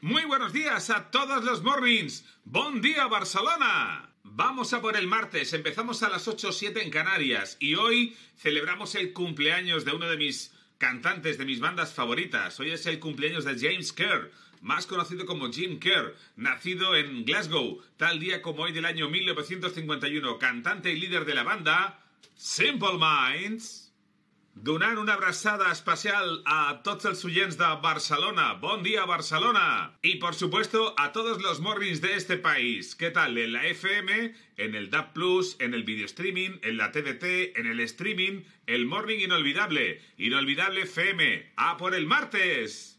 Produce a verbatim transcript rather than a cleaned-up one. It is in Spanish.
Muy buenos días a todos los mornings. ¡Bon día, Barcelona! Vamos a por el martes. Empezamos a las ocho o siete en Canarias y hoy celebramos el cumpleaños de uno de mis cantantes, de mis bandas favoritas. Hoy es el cumpleaños de James Kerr, más conocido como Jim Kerr, nacido en Glasgow, tal día como hoy del año mil novecientos cincuenta y uno, cantante y líder de la banda Simple Minds. Donant una abraçada especial a tots els oients de Barcelona. ¡Bon día, Barcelona! Y por supuesto a todos los mornings de este país. ¿Qué tal? En la F M, en el D A B plus, en el video streaming, en la T D T, en el streaming, el morning inolvidable. Inolvidable F M. ¡A por el martes!